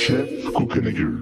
Chef Kokenegir.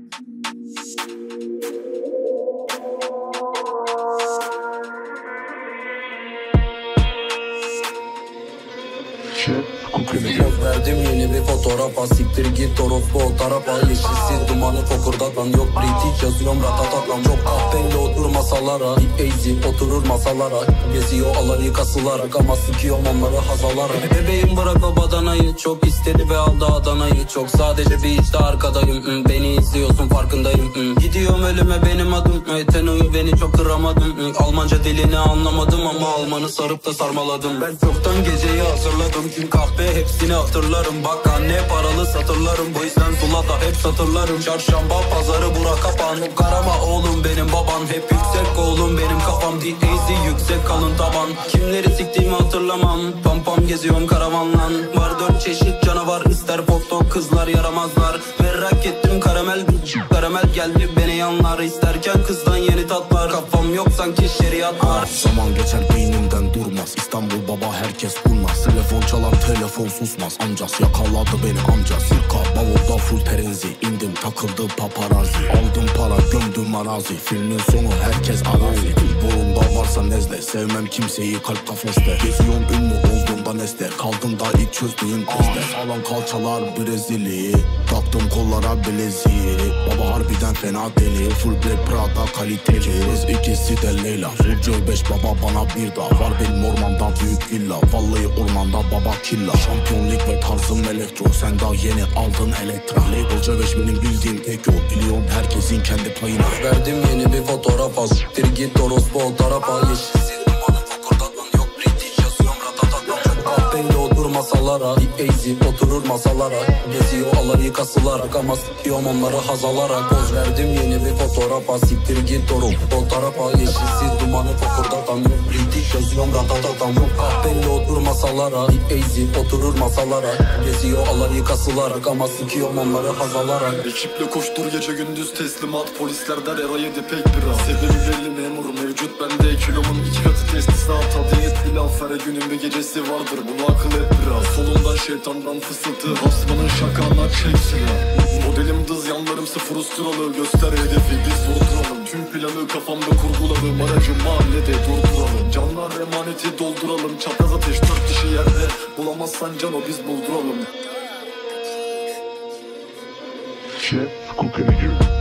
Chef Kokenegir. Poz verdim yeni bir fotoğrafa, siktir git orospu o tarafa. Yeşilsiz dumanı fokurdatan, yok British yazıyorum ratatatam. Çok kahveyle otur masalara, easy oturur masalara. Geziyor alayı kasılarak ama sıkıyorum onları hazalara. Bebeğim bırak o badanayı, çok istedi ve aldı Adana'yı. Çok sadece bir işte arkadayım, beni izliyorsun farkındayım. Gidiyorum ölüme benim adım, Teno'yu beni çok kıramadım. Almanca dilini anlamadım ama Almanı sarıp da sarmaladım. Ben çoktan geceyi hazırladım, çünkü kahve hepsini hatırlarım. Bak anne paralı satırlarım, bu yüzden Zula'da hep satırlarım. Çarşamba pazarı bura kapan, karama oğlum benim baban. Hep yüksek oğlum benim kafam, değil easy yüksek kalın taban. Kimleri siktiğimi hatırlamam, pam pam geziyorum karavanlan. Var 4 çeşit canavar, ister pop kızlar yaramazlar. Merak ettim karamel karamel geldi beni yanlar. İsterken kızdan yeni tatlar, kafam yok sanki şeriat var. Zaman geçer beynimden durmaz, İstanbul baba herkes bulmaz. Telefon çalar telefon susmaz, amcas yakaladı beni amcas. Sirka bavulda full terenzi, indim takıldı paparazzi. Aldım para gömdüm arazi, filmin sonu herkes arazi. Burunda varsa nezle, sevmem kimseyi kalp kafeste. Geziyorum ünlü olduğumda nesne, kaldım da ilk çözdüğüm teste. Sağlam kalçalar Brezilya, taktım kollara bileziği. Baba harbiden fena deli, full black Prada kaliteli. Kız ikisi de Leyla, Fulco 5 baba bana bir daha. Var benim ormanda büyük villa, vallahi ormanda baba killa. Şampiyon lig ve tarzım elektro, sen daha yeni aldın elektra. Labelca 5 benim bildiğim tek yol, biliyorum herkesin kendi payına. Verdim yeni bir fotoğrafa, siktir git orospu o tarafa. Yeşilsiz dumanı fokurdatan, yok British yazıyorum ratatatam. Çok kahveyle otur masalara, easy oturur masalara. Geziyor alayı kasılarak ama sıkıyorum onları hazalara. Poz verdim yeni bir fotoğrafa, siktir git orospu o tarafa. Yeşilsiz dumanı fokurdatan, yok British yazıyorum ratatatam. Çok kahveyle otur masalara, easy oturur masalara. Geziyor alayı kasılarak ama sıkıyorum onları hazalara. Ekiple koştur gece gündüz teslimat, polisler der era yedi pek biraz. Sebebi belli memur mevcut bende, kilomun 2 katı testisat. Adı etli laf, her günün bir gecesi vardır, bunu akıl et biraz. Solundan şeytandan fısıltı, Osman'ın şakana çek silah. Modelim dız, yanlarım sıfır usturalı, göster hedefi biz vurduralım. Tüm planı kafamda kurguladım, aracı mahallede durduralım. Canlar emaneti dolduralım, çapraz ateş 4 kişi yerde. Bulamazsan cano biz bulduralım. Chef Kokenegir.